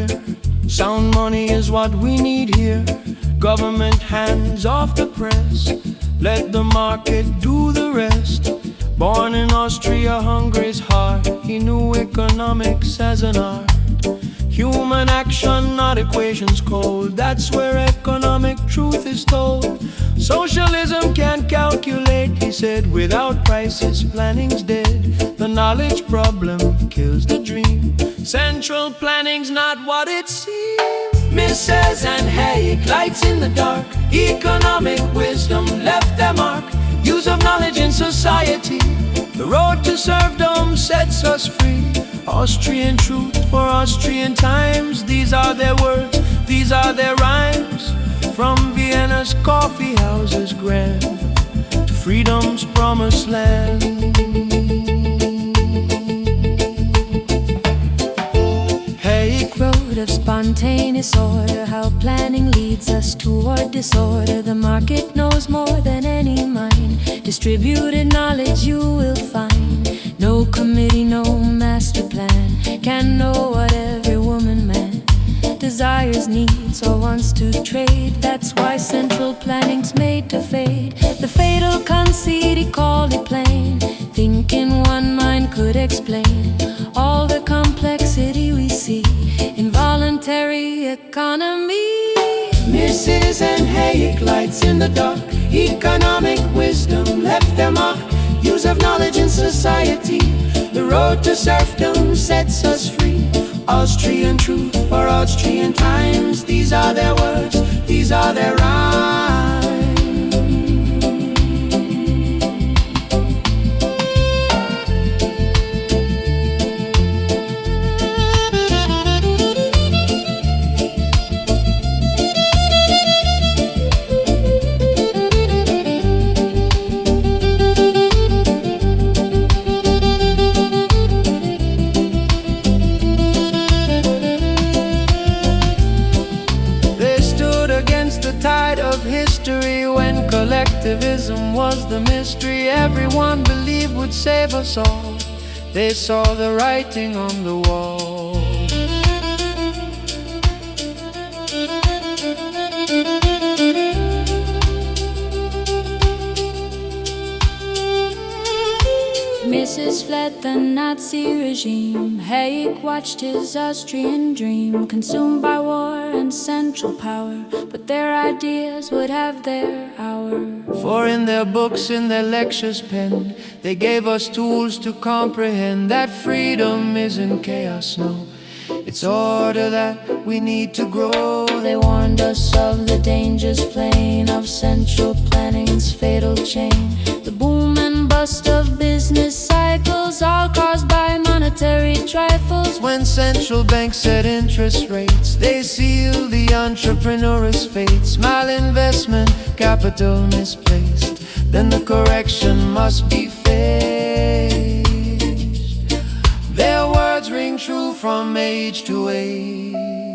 here. Sound money is what we need here. Government hands off the press. Let the market do the rest. Born in Austria, Hungary's heart. He knew economics as an art. Human action, not equations cold. That's where economic truth is told. Socialism can't calculate, he said. Without prices, planning's dead. The knowledge problem kills the dream. Central planning's not what it seems. Mises and Hayek, lights in the dark. Economic wisdom left their mark. Use of knowledge in society. The road to serfdom sets us free. Austrian truth for Austrian times. These are their words, these are their rhymes. From Vienna's coffee houses grand to freedom's promised land. Hayek Road of spontaneous order, how planning leads us toward disorder. The market knows more than any mind. Distributed knowledge you will find. No committee, no master plan can know what every woman, man desires, needs, or wants to trade. That's why central planning's made to fade. The fatal conceit, he called it plain. Thinking one mind could explain all the complexity we see in voluntary economy. Mises and Hayek, lights in the dark. Economic wisdom left their mark. Use of knowledge in society. The road to serfdom sets us free. Austrian truth for Austrian times. These are their words, these are their rhymes. Of history when collectivism was the mystery everyone believed would save us all. They saw the writing on the wall. Mrs. fled the Nazi regime. Hayek watched his Austrian dream consumed by war and central power, but their ideas would have their hour. For in their books, in their lectures penned, they gave us tools to comprehend that freedom isn't chaos, no. It's order that we need to grow. They warned us of the dangers plain of central planning's fatal chain. The boom and bust of business cycles, all caused by monetary trifles. When central banks set interest rates, they seal the entrepreneur's fates. Malinvestment, capital misplaced, then the correction must be faced. Their words ring true from age to age.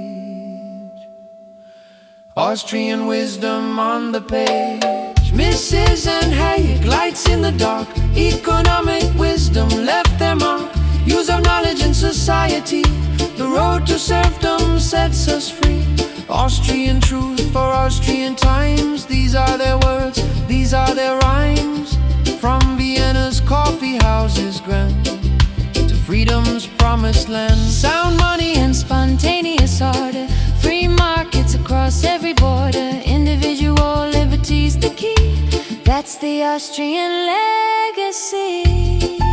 Austrian wisdom on the page. Mises and Hayek, lights in the dark. Economic wisdom left their mark. Use of knowledge in society. The road to serfdom sets us free. Austrian truth for Austrian times. These are their words, these are their rhymes. From Vienna's coffee houses grand to freedom's promised land. Sound money and spontaneous order. Free markets across every border. Individual liberty's the key. That's the Austrian legacy.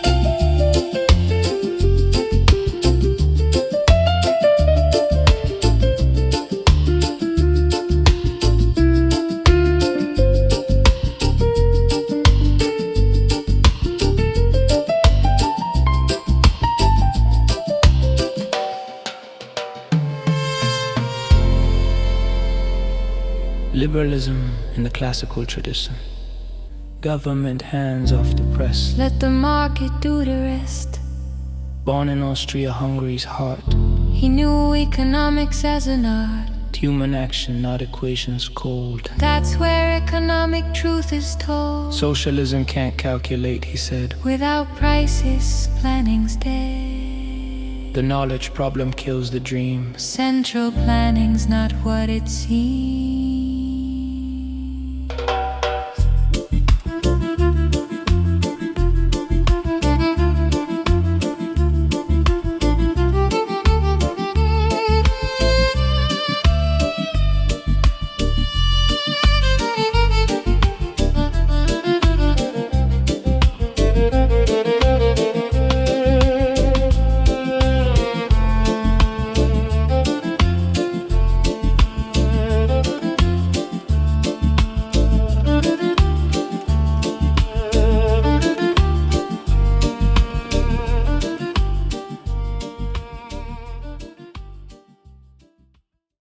Liberalism in the classical tradition. Government hands off the press. Let the market do the rest. Born in Austria, Hungary's heart. He knew economics as an art. Human action, not equations cold. That's where economic truth is told. Socialism can't calculate, he said. Without prices, planning's dead. The knowledge problem kills the dream. Central planning's not what it seems.